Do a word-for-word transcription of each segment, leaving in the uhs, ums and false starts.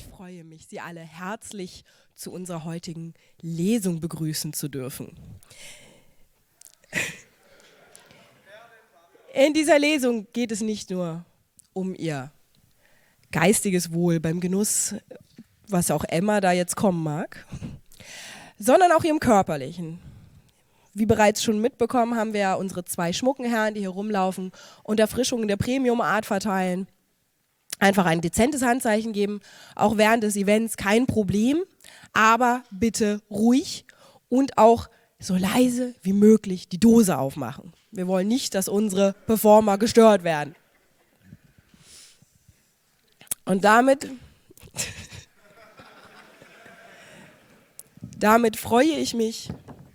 Ich freue mich, Sie alle herzlich zu unserer heutigen Lesung begrüßen zu dürfen. In dieser Lesung geht es nicht nur um Ihr geistiges Wohl beim Genuss, was auch immer da jetzt kommen mag, sondern auch Ihrem körperlichen. Wie bereits schon mitbekommen, haben wir ja unsere zwei schmucken Herren, die hier rumlaufen und Erfrischungen der Premium-Art verteilen. Einfach ein dezentes Handzeichen geben, auch während des Events kein Problem, aber bitte ruhig und auch so leise wie möglich die Dose aufmachen. Wir wollen nicht, dass unsere Performer gestört werden. Und damit, damit freue ich mich,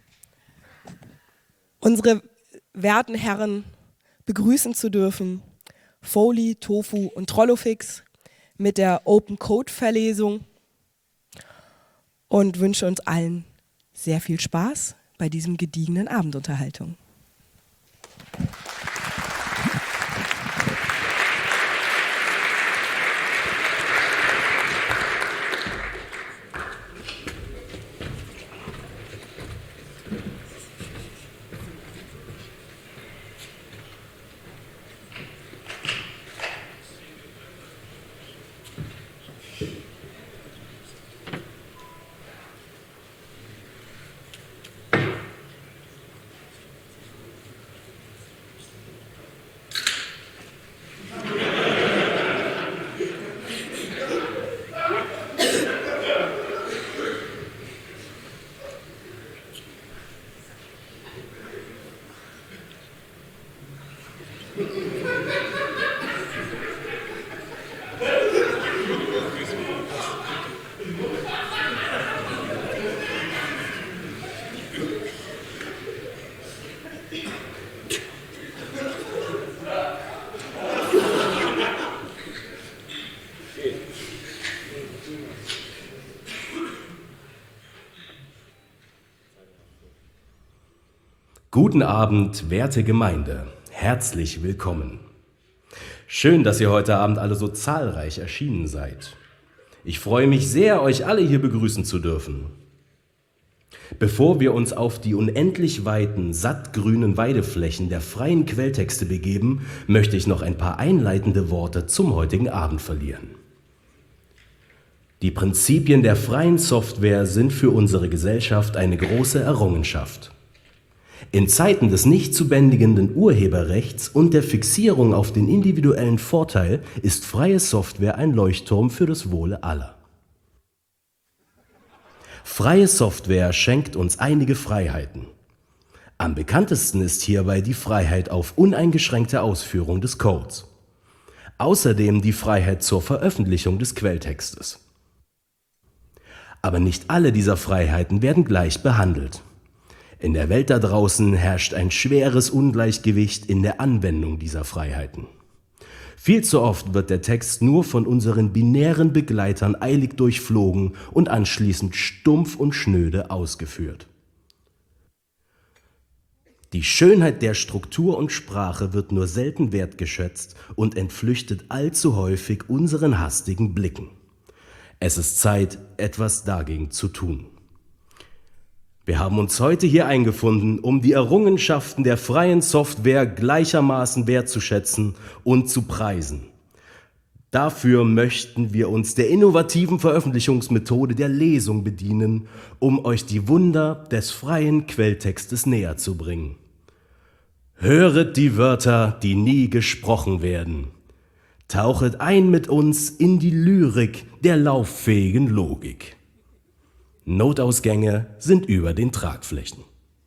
unsere werten Herren begrüßen zu dürfen, Foley, Tofu und Trollofix mit der Open Code Verlesung und wünsche uns allen sehr viel Spaß bei diesem gediegenen Abendunterhaltung. Guten Abend, werte Gemeinde. Herzlich willkommen. Schön, dass ihr heute Abend alle so zahlreich erschienen seid. Ich freue mich sehr, euch alle hier begrüßen zu dürfen. Bevor wir uns auf die unendlich weiten, sattgrünen Weideflächen der freien Quelltexte begeben, möchte ich noch ein paar einleitende Worte zum heutigen Abend verlieren. Die Prinzipien der freien Software sind für unsere Gesellschaft eine große Errungenschaft. In Zeiten des nicht zu bändigenden Urheberrechts und der Fixierung auf den individuellen Vorteil ist freie Software ein Leuchtturm für das Wohle aller. Freie Software schenkt uns einige Freiheiten. Am bekanntesten ist hierbei die Freiheit auf uneingeschränkte Ausführung des Codes. Außerdem die Freiheit zur Veröffentlichung des Quelltextes. Aber nicht alle dieser Freiheiten werden gleich behandelt. In der Welt da draußen herrscht ein schweres Ungleichgewicht in der Anwendung dieser Freiheiten. Viel zu oft wird der Text nur von unseren binären Begleitern eilig durchflogen und anschließend stumpf und schnöde ausgeführt. Die Schönheit der Struktur und Sprache wird nur selten wertgeschätzt und entflüchtet allzu häufig unseren hastigen Blicken. Es ist Zeit, etwas dagegen zu tun. Wir haben uns heute hier eingefunden, um die Errungenschaften der freien Software gleichermaßen wertzuschätzen und zu preisen. Dafür möchten wir uns der innovativen Veröffentlichungsmethode der Lesung bedienen, um euch die Wunder des freien Quelltextes näher zu bringen. Höret die Wörter, die nie gesprochen werden. Tauchet ein mit uns in die Lyrik der lauffähigen Logik. Notausgänge sind über den Tragflächen.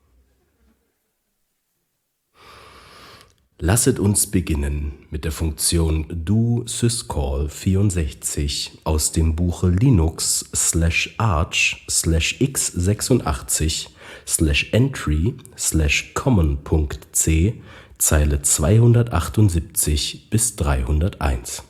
Lasset uns beginnen mit der Funktion do syscall vierundsechzig aus dem Buche Linux slash arch slash x sechsundachtzig slash entry slash common.c Zeile zweihundertachtundsiebzig bis dreihunderteins.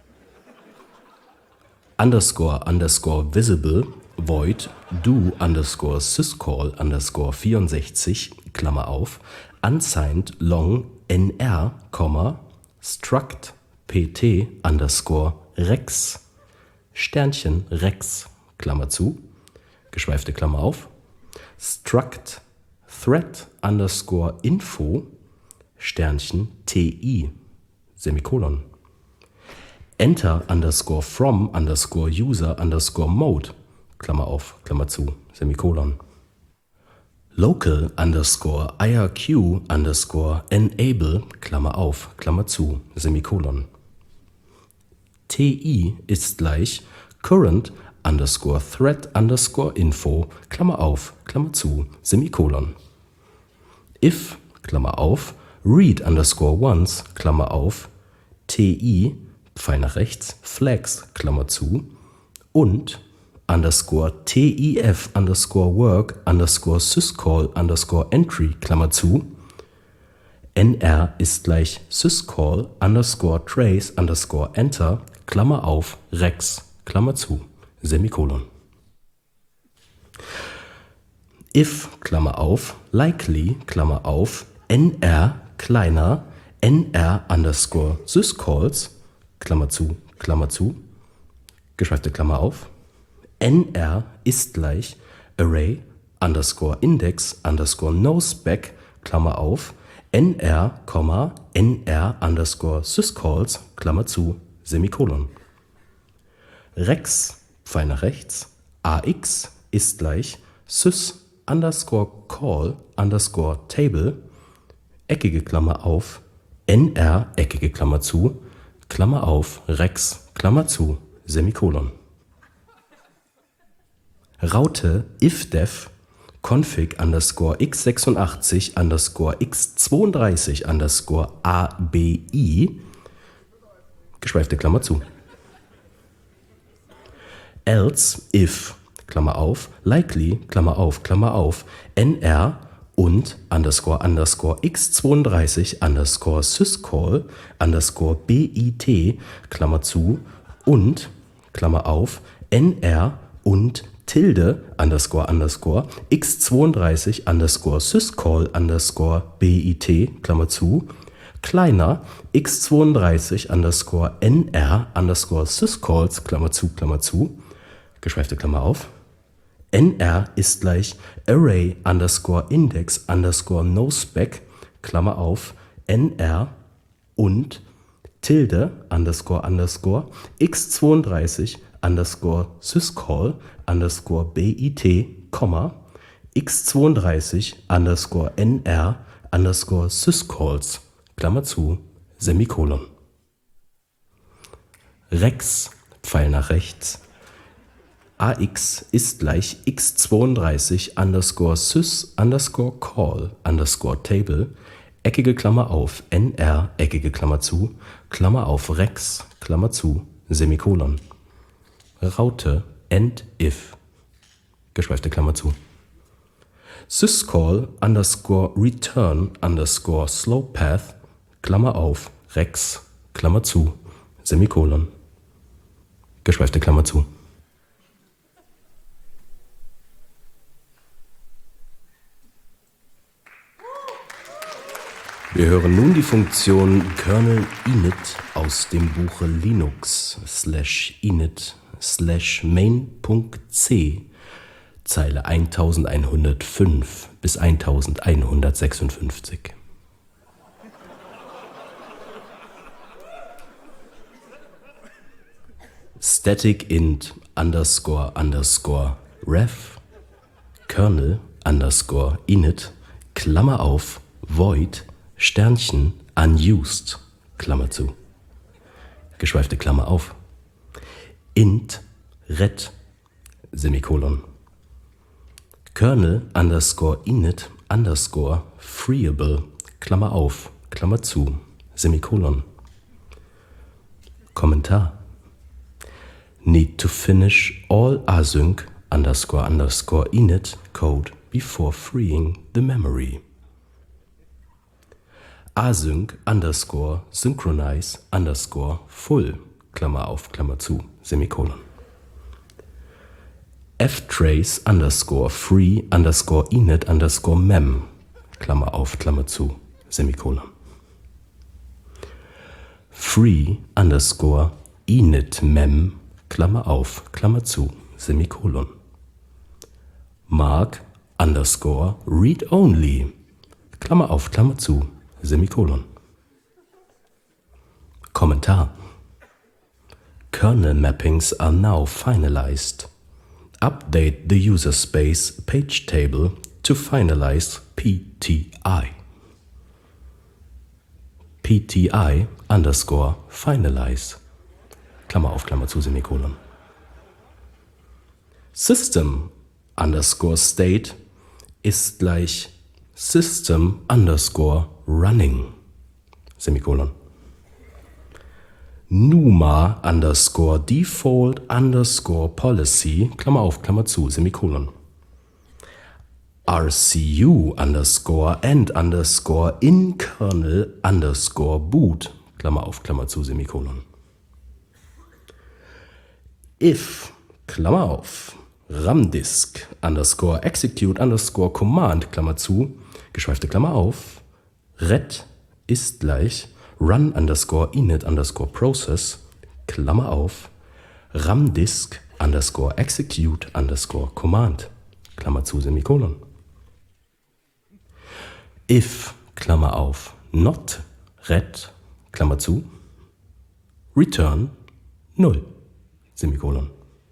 Underscore underscore visible void do underscore syscall underscore vierundsechzig, Klammer auf, unsigned long nr, struct pt underscore rex Sternchen Rex, Klammer zu, geschweifte Klammer auf, struct thread underscore info, Sternchen ti, Semikolon, enter underscore from underscore user underscore mode, Klammer auf, Klammer zu, Semikolon, local underscore irq underscore enable, Klammer auf, Klammer zu, Semikolon. Ti ist gleich current underscore thread underscore info, Klammer auf, Klammer zu, Semikolon. If, Klammer auf, read underscore once, Klammer auf, ti, Pfeil nach rechts, flags, Klammer zu, und underscore tif underscore work underscore syscall underscore entry, Klammer zu, nr ist gleich syscall underscore trace underscore enter, Klammer auf, rex, Klammer zu, Semikolon. If, Klammer auf, likely, Klammer auf, nr, kleiner, nr underscore syscalls, Klammer zu, Klammer zu, geschweifte Klammer auf, nr ist gleich array underscore index underscore nospec, Klammer auf, nr, nr underscore syscalls, Klammer zu, Semikolon. Rex, Pfeil nach rechts, ax ist gleich sys underscore call underscore table, eckige Klammer auf, nr, eckige Klammer zu, Klammer auf, rex, Klammer zu, Semikolon. Raute ifdef config underscore x sechsundachtzig underscore x zweiunddreißig underscore abi, geschweifte Klammer zu. Else if, Klammer auf, likely, Klammer auf, Klammer auf, nr und underscore underscore x zweiunddreißig underscore syscall underscore bit, Klammer zu, und, Klammer auf, nr und tilde underscore underscore x zweiunddreißig underscore syscall underscore bit, Klammer zu, kleiner x zweiunddreißig underscore nr underscore syscalls, Klammer zu, Klammer zu, geschweifte Klammer auf, nr ist gleich array underscore index underscore nospec, Klammer auf, nr und tilde underscore underscore x zweiunddreißig underscore syscall underscore bit, Komma, x zweiunddreißig underscore nr underscore syscalls, Klammer zu, Semikolon. Rex, Pfeil nach rechts, ax ist gleich x zweiunddreißig underscore sys underscore call underscore table, eckige Klammer auf, nr, eckige Klammer zu, Klammer auf, rex, Klammer zu, Semikolon. Raute end if, geschweifte Klammer zu. Syscall underscore return underscore slow path, Klammer auf, rex, Klammer zu, Semikolon, geschweifte Klammer zu. Wir hören nun die Funktion Kernel init aus dem Buche Linux slash init slash main.c, Zeile elfhundertfünf bis elfhundertsechsundfünfzig. Static int underscore underscore ref kernel underscore init, Klammer auf, void, Sternchen, unused, Klammer zu, geschweifte Klammer auf, int ret, Semikolon, kernel underscore init underscore freeable, Klammer auf, Klammer zu, Semikolon. Kommentar. Need to finish all async underscore underscore init code before freeing the memory. Async underscore synchronize underscore full, Klammer auf, Klammer zu, Semikolon. ftrace underscore free underscore init underscore mem, Klammer auf, Klammer zu, Semikolon. Free underscore init mem, Klammer auf, Klammer zu, Semikolon. Mark underscore read only, Klammer auf, Klammer zu, Semikolon. Kommentar. Kernel mappings are now finalized. Update the user space page table to finalize P T I. P T I underscore finalize, Klammer auf, Klammer zu, Semikolon. System underscore state ist gleich System underscore running, Semikolon. Numa underscore default underscore policy, Klammer auf, Klammer zu, Semikolon. R C U underscore and underscore in kernel underscore boot, Klammer auf, Klammer zu, Semikolon. If, Klammer auf, ramdisk underscore execute underscore command, Klammer zu, geschweifte Klammer auf, ret ist gleich run underscore init underscore process, Klammer auf, ramdisk underscore execute underscore command, Klammer zu, Semikolon. If, Klammer auf, not ret, Klammer zu, return null, Semikolon.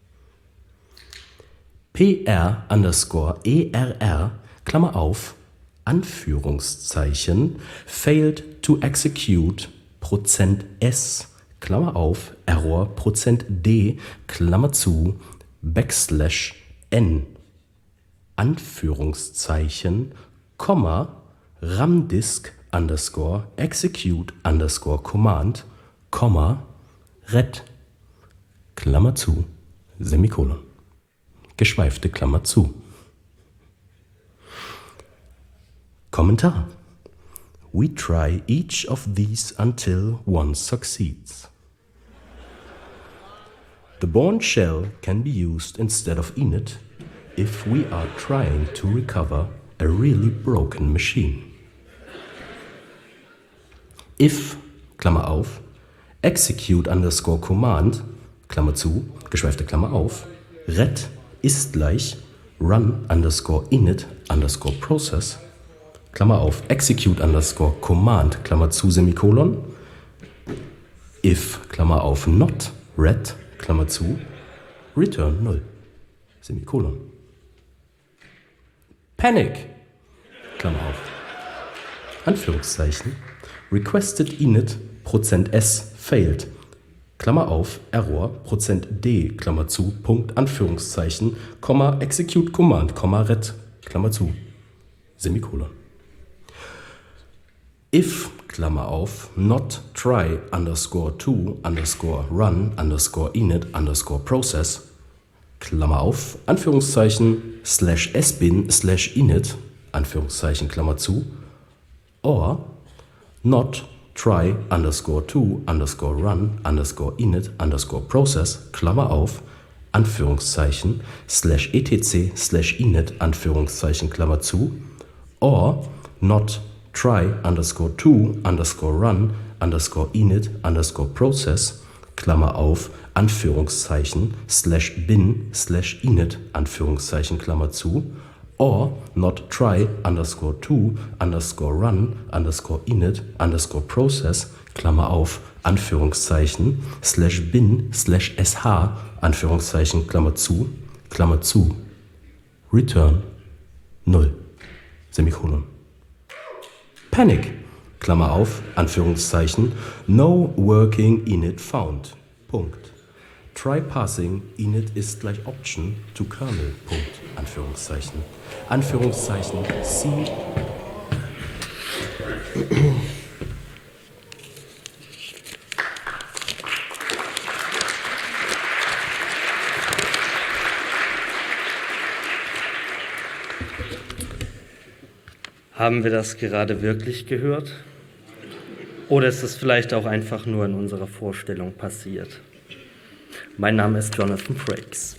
Pr underscore err, Klammer auf, Anführungszeichen, failed to execute, Prozent S, Klammer auf, Error, Prozent D, Klammer zu, Backslash N, Anführungszeichen, Komma, ramdisk underscore execute underscore command, Komma, ret, Klammer zu, Semikolon. Geschweifte Klammer zu. Kommentar. We try each of these until one succeeds. The Bourne shell can be used instead of init if we are trying to recover a really broken machine. If, Klammer auf, execute underscore command, Klammer zu, geschweifte Klammer auf, ret ist gleich run underscore init underscore process, Klammer auf, execute underscore command, Klammer zu, Semikolon, if, Klammer auf, not ret, Klammer zu, return null, Semikolon. Panic, Klammer auf, Anführungszeichen, requested init, Prozent S, failed, Klammer auf, Error, Prozent D, Klammer zu, Punkt, Anführungszeichen, Komma, execute command, Komma, ret, Klammer zu, Semikolon. If, Klammer auf, not try underscore to underscore run underscore init underscore process, Klammer auf, Anführungszeichen, slash sbin slash init, Anführungszeichen, Klammer zu, or not try underscore to underscore run underscore init underscore process, Klammer auf, Anführungszeichen, slash etc slash init, Anführungszeichen, Klammer zu, or not try underscore to underscore run underscore init underscore process, Klammer auf, Anführungszeichen, slash bin slash init, Anführungszeichen, Klammer zu, or not try underscore to underscore run underscore init underscore process, Klammer auf, Anführungszeichen, slash bin slash sh, Anführungszeichen, Klammer zu, Klammer zu, return null, Semikolon. Panic, Klammer auf, Anführungszeichen, no working init found, Punkt. Try passing init ist gleich option to kernel, Punkt, Anführungszeichen. Anführungszeichen, C. Haben wir das gerade wirklich gehört? Oder ist es vielleicht auch einfach nur in unserer Vorstellung passiert? Mein Name ist Jonathan Frakes.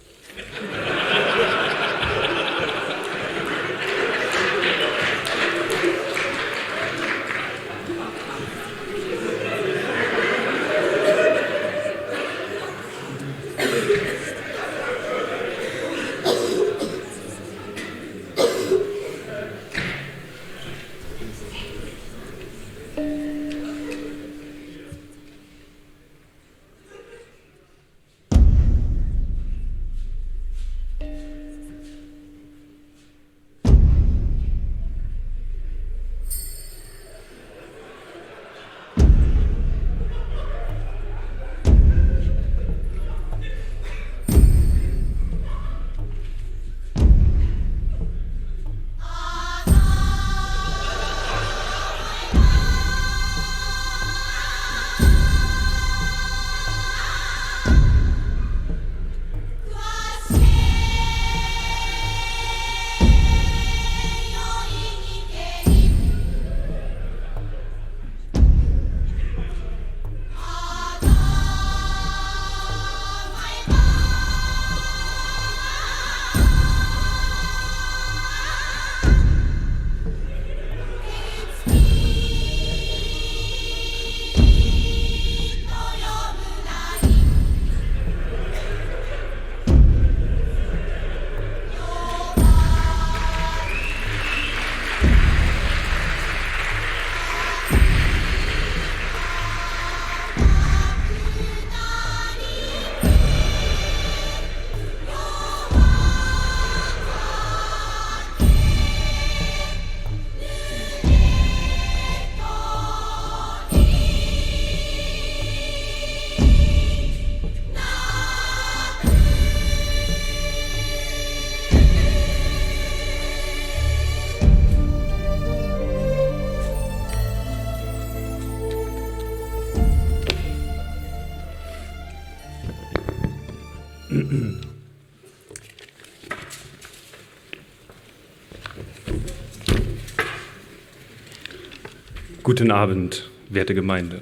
Guten Abend, werte Gemeinde.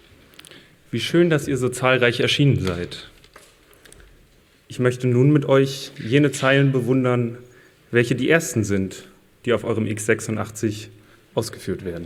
Wie schön, dass ihr so zahlreich erschienen seid. Ich möchte nun mit euch jene Zeilen bewundern, welche die ersten sind, die auf eurem X sechsundachtzig ausgeführt werden.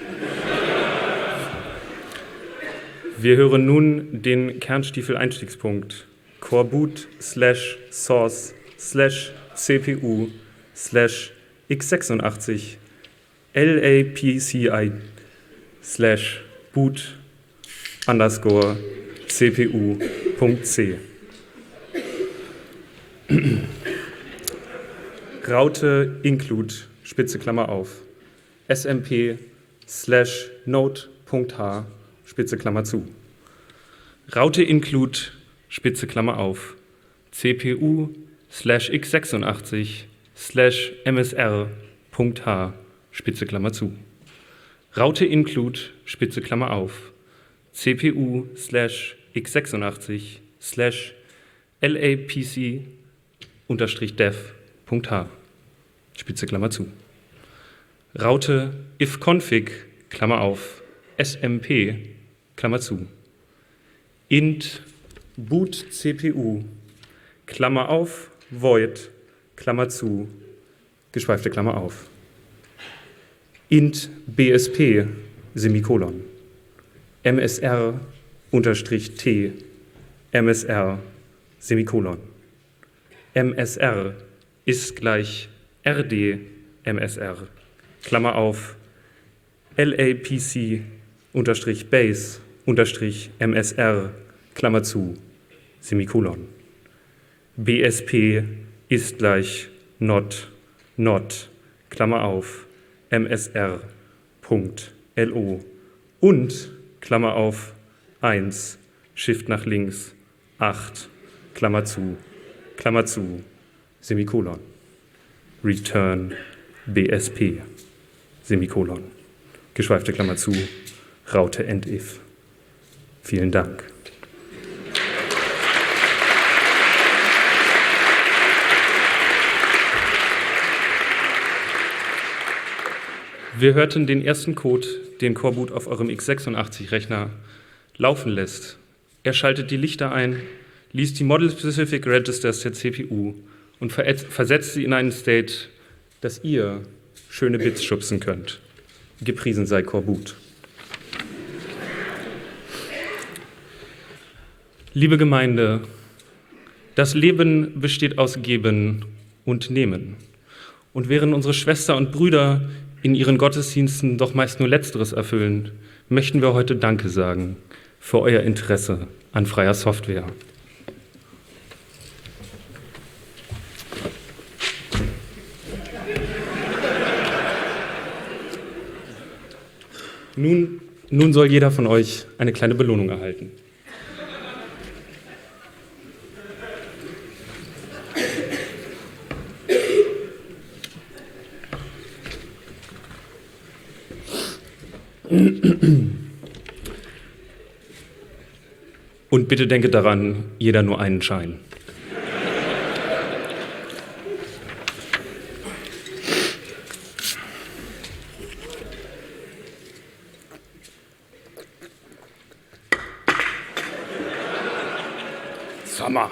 Wir hören nun den Kernstiefel-Einstiegspunkt Coreboot slash Source slash C P U slash X sechsundachtzig L A P C I slash boot underscore C P U Punkt C. Raute include Spitze Klammer auf S M P slash node.h Spitze Klammer zu. Raute include Spitze Klammer auf C P U slash X sechsundachtzig slash M S R Punkt H Spitze Klammer zu. Raute include Spitze Klammer auf C P U slash X sechsundachtzig slash L A P C unterstrich dev Punkt H Spitze Klammer zu. Raute ifconfig Klammer auf S M P Klammer zu. Int boot C P U Klammer auf void Klammer zu geschweifte Klammer auf. Int B S P Semikolon M S R unterstrich T M S R Semikolon. M S R ist gleich R D M S R Klammer auf L A P C unterstrich Base unterstrich M S R Klammer zu Semikolon. B S P ist gleich not not Klammer auf M S R Punkt L O und Klammer auf eins Shift nach links acht Klammer zu Klammer zu Semikolon. Return B S P Semikolon. Geschweifte Klammer zu Raute end if. Vielen Dank. Wir hörten den ersten Code, den Coreboot auf eurem X sechsundachtzig-Rechner laufen lässt. Er schaltet die Lichter ein, liest die Model-Specific Registers der C P U und versetzt sie in einen State, dass ihr schöne Bits schubsen könnt. Gepriesen sei Coreboot. Liebe Gemeinde, Das Leben besteht aus Geben und Nehmen. Und während unsere Schwestern und Brüder in ihren Gottesdiensten doch meist nur Letzteres erfüllen, möchten wir heute Danke sagen für euer Interesse an freier Software. Nun, nun soll jeder von euch eine kleine Belohnung erhalten. Und bitte denke daran, jeder nur einen Schein. Sommer.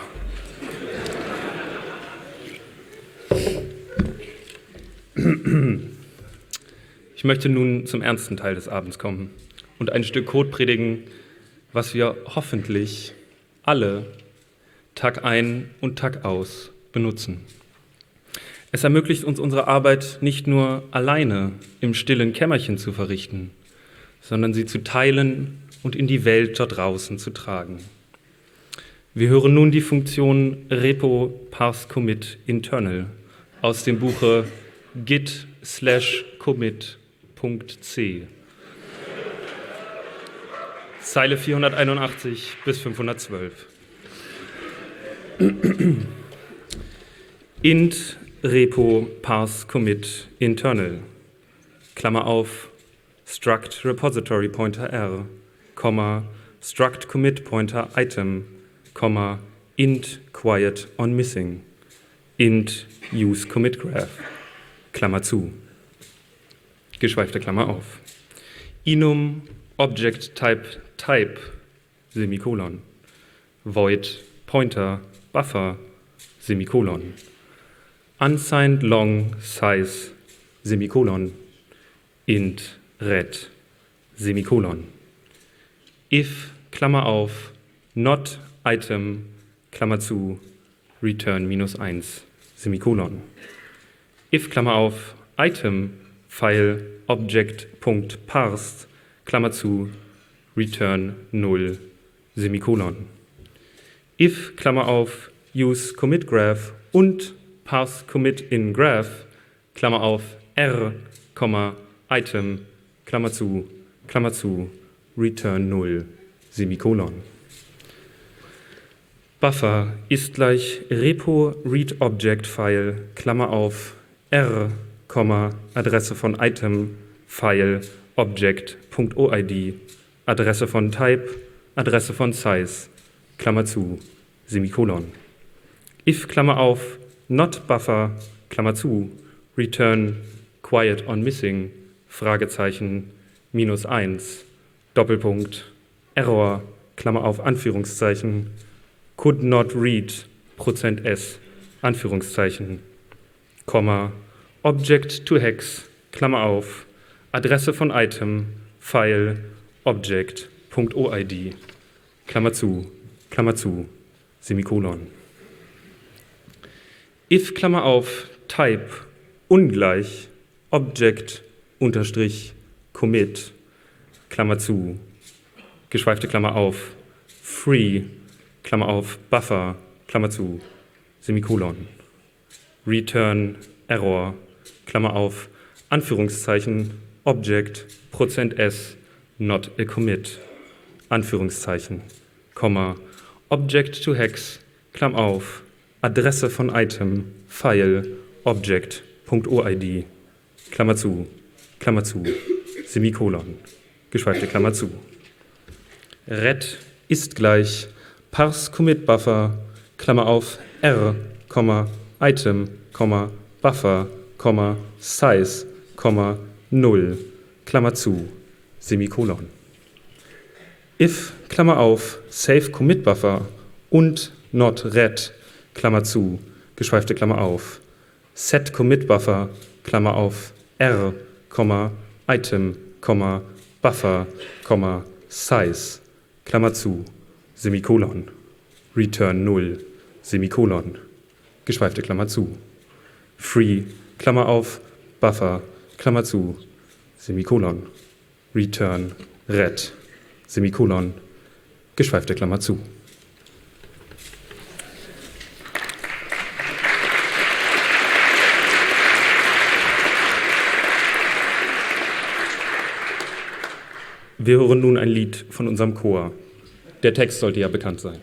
Ich möchte nun zum ernsten Teil des Abends kommen und ein Stück Code predigen, was wir hoffentlich alle Tag ein und Tag aus benutzen. Es ermöglicht uns, unsere Arbeit nicht nur alleine im stillen Kämmerchen zu verrichten, sondern sie zu teilen und in die Welt dort draußen zu tragen. Wir hören nun die Funktion repo parse commit internal aus dem Buche git slash commit.c. Zeile vierhunderteinundachtzig bis fünfhundertzwölf. Int repo parse commit internal, Klammer auf, struct repository pointer r, Komma, struct commit pointer item, Komma, int quiet on missing, int use commit graph, Klammer zu, geschweifte Klammer auf, enum object type type, Semikolon, void pointer buffer, Semikolon, unsigned long size, Semikolon, int red, Semikolon, if, Klammer auf, not item, Klammer zu, return minus eins, Semikolon, if, Klammer auf, item, file, object.parsed, Klammer zu, return null, Semikolon, if, Klammer auf, use commit graph und parse commit in graph, Klammer auf, r, item, Klammer zu, Klammer zu, return null, Semikolon. Buffer ist gleich repo read object file, Klammer auf, r, Adresse von item, file, object.oid, Adresse von type, Adresse von size, Klammer zu, Semikolon. If, Klammer auf, not buffer, Klammer zu, return quiet on missing, Fragezeichen, minus eins, Doppelpunkt, error, Klammer auf, Anführungszeichen, could not read, Prozent S, Anführungszeichen, Komma, object to hex, Klammer auf, Adresse von item, file, object.oid, Klammer zu, Klammer zu, Semikolon. If, Klammer auf, type, ungleich, object, unterstrich, commit, Klammer zu, geschweifte Klammer auf, free, Klammer auf, buffer, Klammer zu, Semikolon, return, error, Klammer auf, Anführungszeichen, object, Prozent S, not a commit, Anführungszeichen, Komma, object to hex, Klammer auf, Adresse von item, file, object.oid, Klammer zu, Klammer zu, Semikolon, geschweifte Klammer zu. Red ist gleich parse commit buffer, Klammer auf, r, item, buffer, size, null, Klammer zu, Semikolon. If, Klammer auf, save commit buffer und not red, Klammer zu, geschweifte Klammer auf, set commit buffer, Klammer auf, r, item, buffer, size, Klammer zu, Semikolon, return null, Semikolon, geschweifte Klammer zu. Free, Klammer auf, Buffer, Klammer zu, Semikolon. Return, Ret, Semikolon, geschweifte Klammer zu. Wir hören nun ein Lied von unserem Chor. Der Text sollte ja bekannt sein.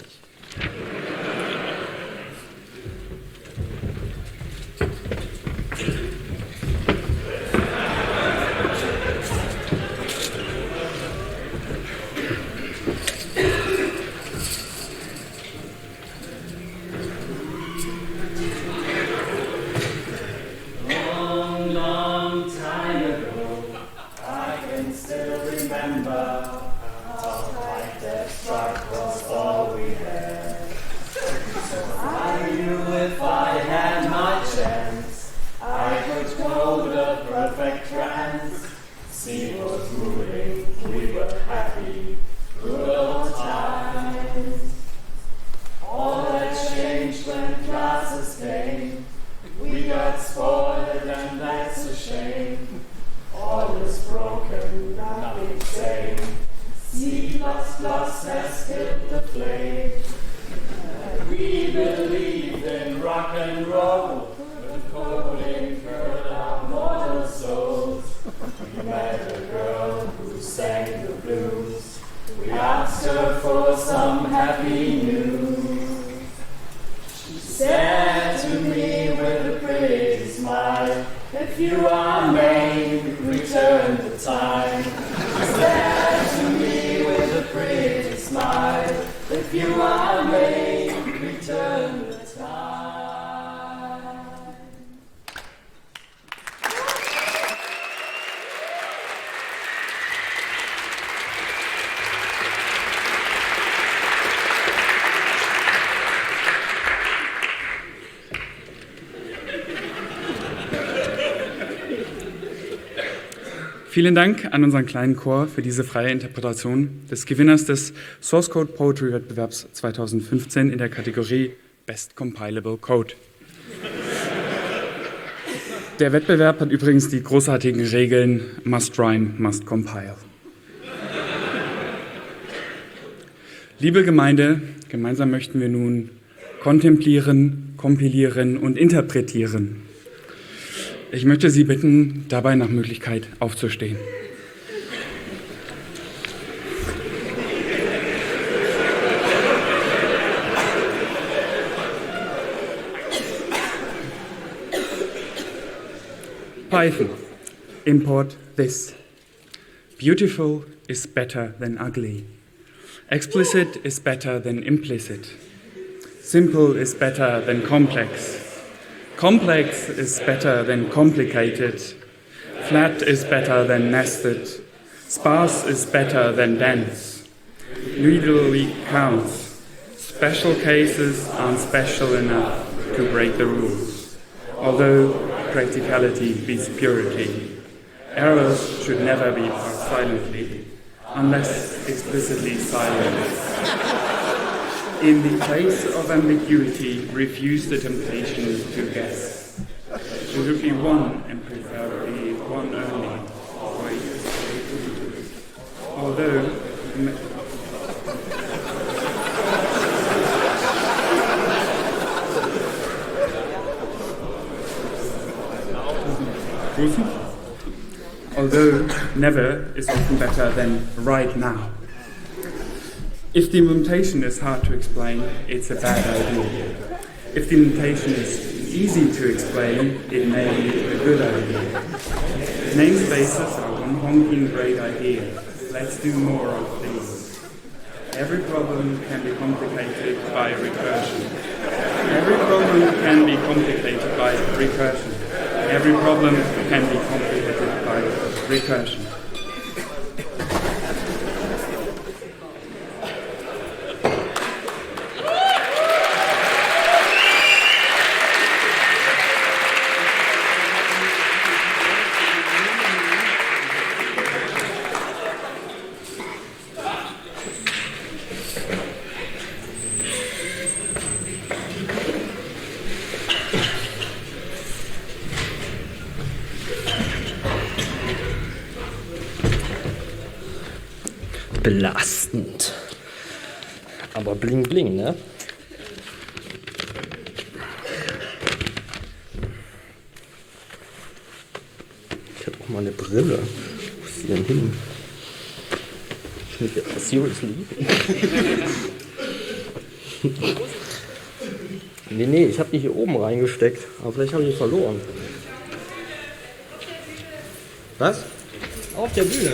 Vielen Dank an unseren kleinen Chor für diese freie Interpretation des Gewinners des Source Code Poetry Wettbewerbs zweitausendfünfzehn in der Kategorie Best Compilable Code. Der Wettbewerb hat übrigens die großartigen Regeln Must Rhyme, Must Compile. Liebe Gemeinde, gemeinsam möchten wir nun kontemplieren, kompilieren und interpretieren. Ich möchte Sie bitten, dabei nach Möglichkeit aufzustehen. Python. Import this. Beautiful is better than ugly. Explicit is better than implicit. Simple is better than complex. Complex is better than complicated. Flat is better than nested. Sparse is better than dense. Legally counts. Special cases aren't special enough to break the rules. Although practicality beats purity. Errors should never be passed silently, unless explicitly silenced. In the face of ambiguity, refuse the temptation to guess. Should it be one, and preferably one only? Although, although never is often better than right now. If the implementation is hard to explain, it's a bad idea. If the implementation is easy to explain, it may be a good idea. Namespaces are one honking great idea. Let's do more of these. Every problem can be complicated by recursion. Every problem can be complicated by recursion. Every problem can be complicated by recursion. belastend. Aber bling bling, ne? Ich habe auch mal eine Brille. Wo ist die denn hin? Seriously? Nee, nee, ich habe die hier oben reingesteckt, aber vielleicht habe ich die verloren. Was? Auf der Bühne.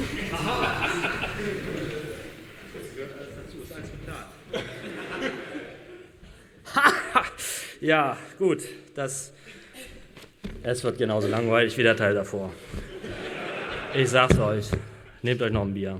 Ja, gut, das. Es wird genauso langweilig wie der Teil davor. Ich sag's euch, nehmt euch noch ein Bier.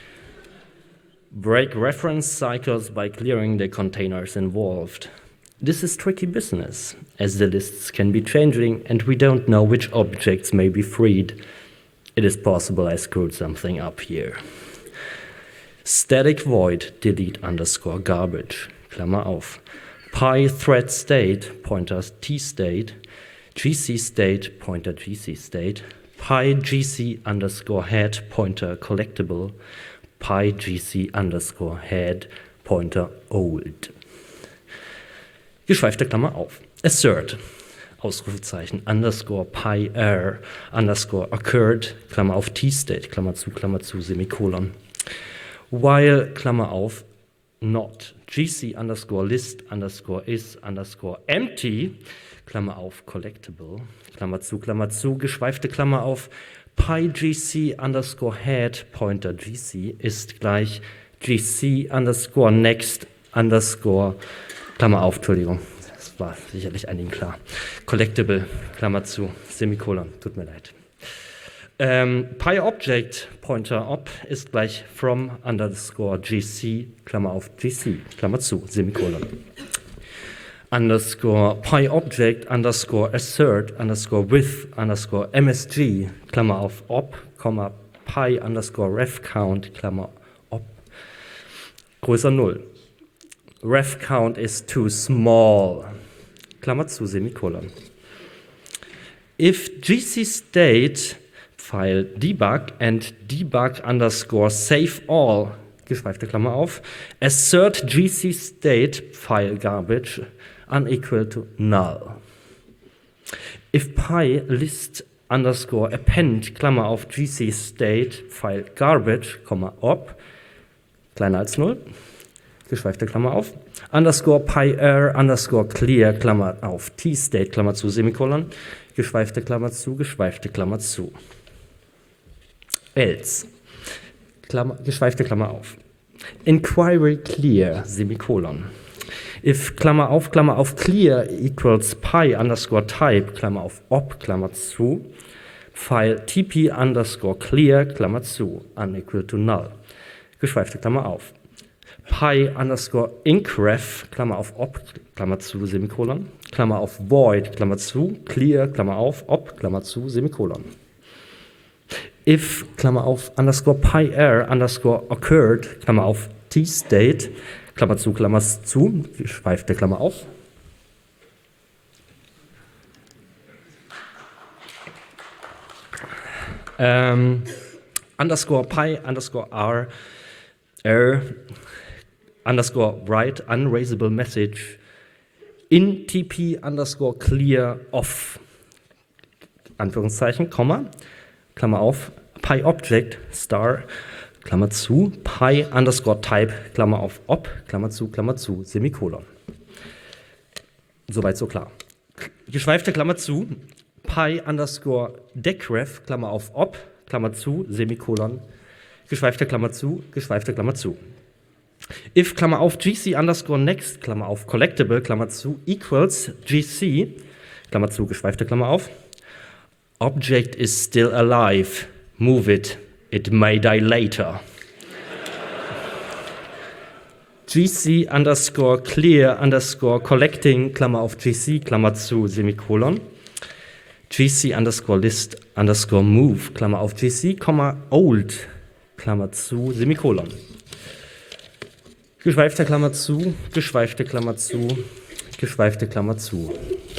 Break reference cycles by clearing the containers involved. This is tricky business, as the lists can be changing and we don't know which objects may be freed. It is possible I screwed something up here. Static void delete underscore garbage, Klammer auf. Pi thread state, pointer tstate, gc state, pointer gc state, pi gc underscore head, pointer collectible, pi gc underscore head, pointer old. Geschweifte Klammer auf. Assert, Ausrufezeichen, underscore pi r, underscore occurred, Klammer auf tstate, Klammer zu, Klammer zu, Semikolon. While, Klammer auf, not, gc underscore list underscore is underscore empty, Klammer auf, collectible, Klammer zu, Klammer zu, geschweifte Klammer auf, pi gc underscore head, pointer gc ist gleich gc underscore next underscore, Klammer auf, Entschuldigung, das war sicherlich einigen klar, collectible, Klammer zu, Semikolon, tut mir leid. Ähm, Pi Object Pointer Op ist gleich from underscore gc, Klammer auf gc, Klammer zu, Semikolon. Underscore Pi Object underscore assert underscore with underscore msg, Klammer auf op, Komma Pi underscore ref count, Klammer op, größer null. Ref count is too small, Klammer zu, Semikolon. If gc state file debug and debug underscore save all, geschweifte Klammer auf, assert gc state file garbage unequal to null. If pi list underscore append, Klammer auf gc state file garbage, op, kleiner als null, geschweifte Klammer auf, underscore pi r underscore clear, Klammer auf t-state, Klammer zu, Semikolon, geschweifte Klammer zu, geschweifte Klammer zu. Else, Klammer, geschweifte Klammer auf. Inquiry clear, Semikolon. If, Klammer auf, Klammer auf, clear equals pi underscore type, Klammer auf op, Klammer zu, file tp underscore clear, Klammer zu, unequal to null, geschweifte Klammer auf. Pi underscore incref, Klammer auf op, Klammer zu, Semikolon, Klammer auf void, Klammer zu, clear, Klammer auf, op, Klammer zu, Semikolon. If, Klammer auf, underscore pi r, underscore occurred, Klammer auf, t-state, Klammer zu, Klammer zu, geschweifte Klammer auf. Ähm, underscore pi, underscore r, r, underscore write, unraisable message, in tp, underscore clear, off, Anführungszeichen, Komma, Klammer auf, pi object, star, Klammer zu, pi underscore type, Klammer auf op, Klammer zu, Klammer zu, Semikolon. Soweit so klar. Geschweifte Klammer zu, pi underscore decref, Klammer auf op, Klammer zu, Semikolon, geschweifte Klammer zu, geschweifte Klammer zu. If, Klammer auf, gc underscore next, Klammer auf, collectible, Klammer zu, equals gc, Klammer zu, geschweifte Klammer auf. Object is still alive. Move it. It may die later. gc underscore clear underscore collecting, Klammer auf gc, Klammer zu, Semikolon. gc underscore list underscore move, Klammer auf gc, old, Klammer zu, Semikolon. Geschweifte Klammer zu, geschweifte Klammer zu, geschweifte Klammer zu.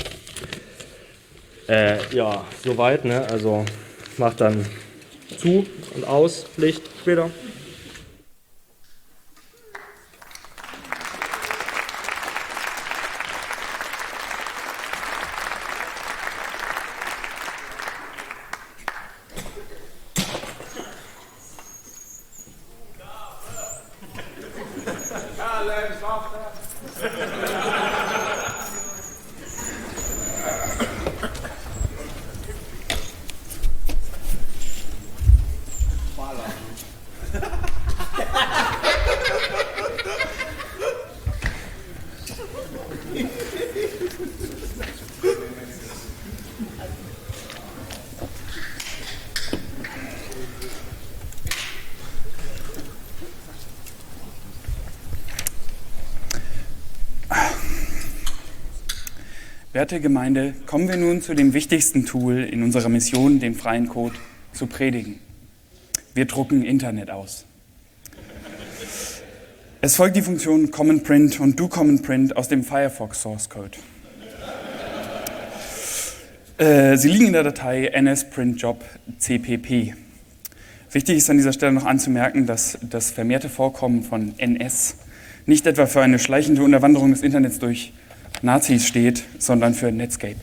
Äh, ja, soweit, ne? Also macht dann zu und aus, Licht, später. Werte Gemeinde, kommen wir nun zu dem wichtigsten Tool in unserer Mission, dem freien Code zu predigen. Wir drucken Internet aus. Es folgt die Funktion Common Print und Do Common Print aus dem Firefox Source Code. Äh, sie liegen in der Datei nsprintjob C P P. Wichtig ist an dieser Stelle noch anzumerken, dass das vermehrte Vorkommen von N S nicht etwa für eine schleichende Unterwanderung des Internets durch Nazis steht, sondern für Netscape.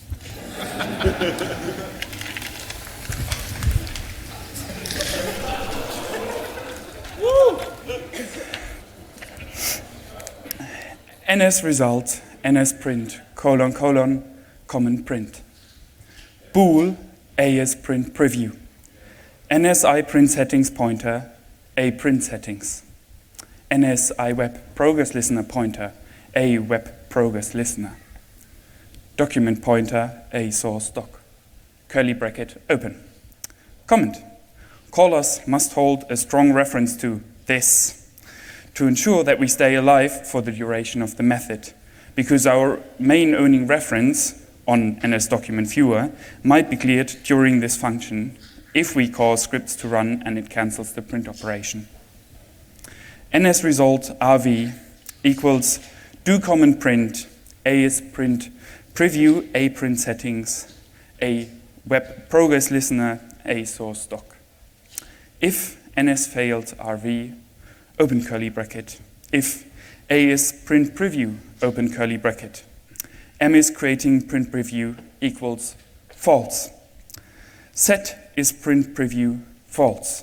nsresult, nsprint, colon, colon, common print. Bool, asprint preview. nsi print settings pointer, a print settings. nsi web progress listener pointer, a web progress listener. Document pointer, a source doc. Curly bracket open. Comment. Callers must hold a strong reference to this to ensure that we stay alive for the duration of the method, because our main owning reference on N S document viewer might be cleared during this function if we cause scripts to run and it cancels the print operation. nsresult rv equals do common print asprint preview a print settings a web progress listener a source doc. If ns failed rv open curly bracket, if a is print preview open curly bracket, m is creating print preview equals false. Set is print preview false.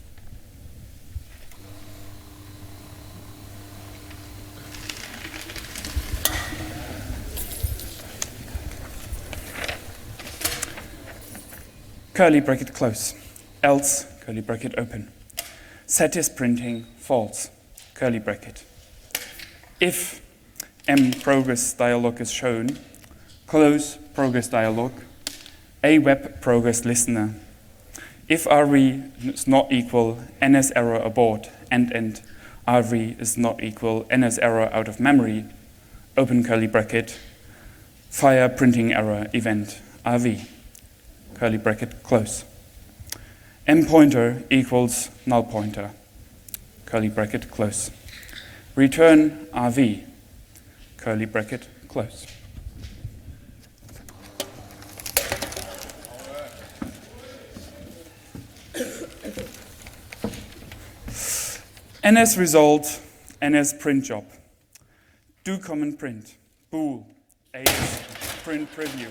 Curly bracket close, else curly bracket open. Set is printing false, curly bracket. If m progress dialog is shown, close progress dialog, a web progress listener. If rv is not equal ns error abort end end, rv is not equal ns error out of memory, open curly bracket, fire printing error event rv, curly bracket close. M pointer equals null pointer, curly bracket close. Return rv, curly bracket close. nsresult, nsprintjob, do common print, bool, as print preview.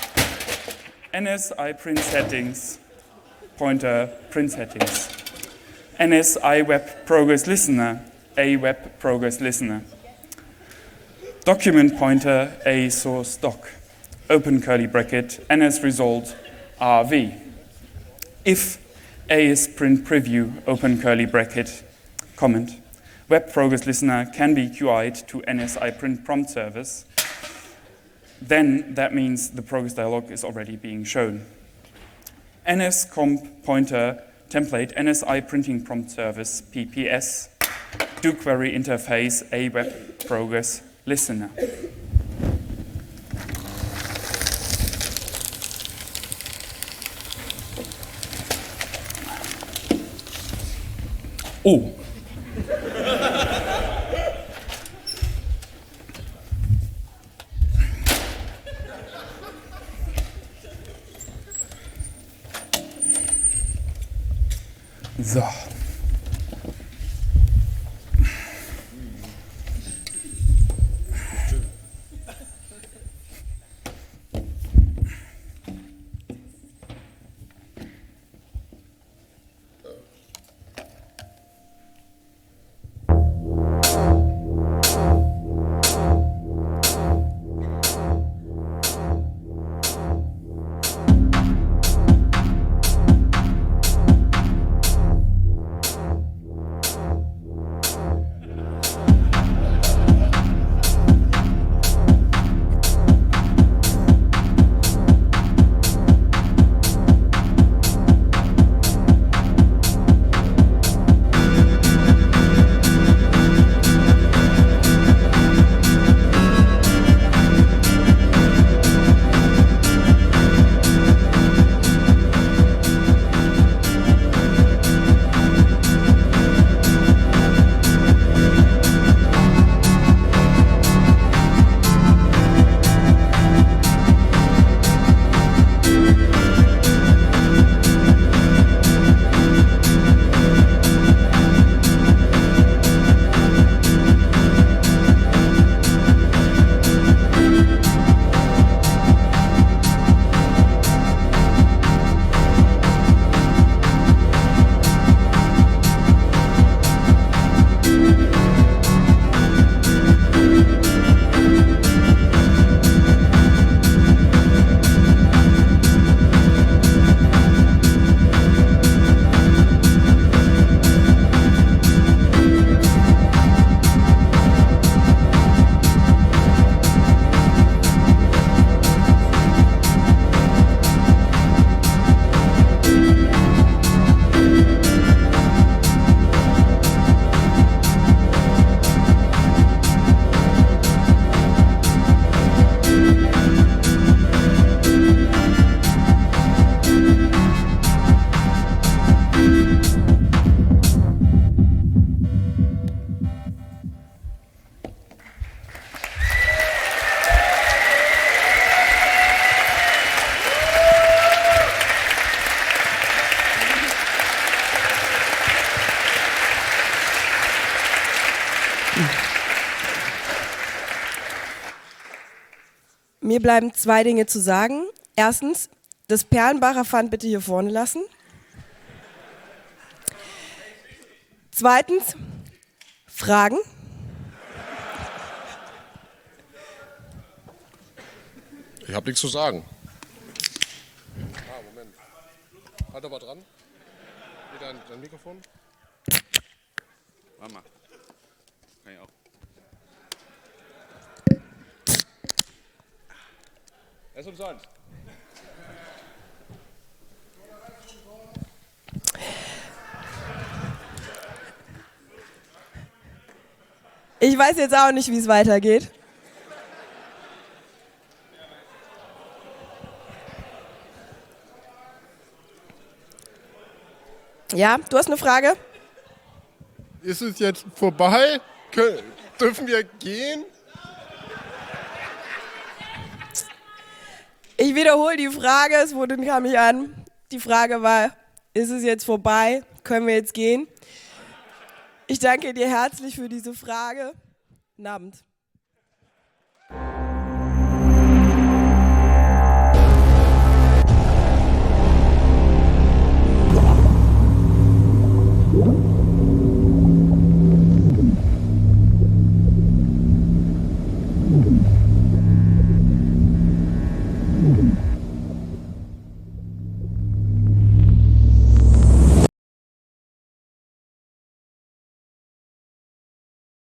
nsi print settings, pointer print settings. nsi web progress listener, a web progress listener. Document pointer, a source doc. Open curly bracket, nsresult, rv. If a is print preview, open curly bracket, comment. Web progress listener can be Q I'd to nsi print prompt service. Then that means the progress dialog is already being shown. nscomp pointer template nsi printing prompt service P P S do query interface a web progress listener. Oh. So. Mir bleiben zwei Dinge zu sagen. Erstens, das Perlenbacher Pfand bitte hier vorne lassen. Zweitens, Fragen. Ich habe nichts zu sagen. Ah, Moment. Halt aber dran. Hier dein, dein Mikrofon. Warte mal. Kann ich auch. Er ist umsonst. Ich weiß jetzt auch nicht, wie es weitergeht. Ja, du hast eine Frage? Ist es jetzt vorbei? Kön dürfen wir gehen? Ich wiederhole die Frage, es wurde, kam ich an. Die Frage war, ist es jetzt vorbei? Können wir jetzt gehen? Ich danke dir herzlich für diese Frage. Guten Abend.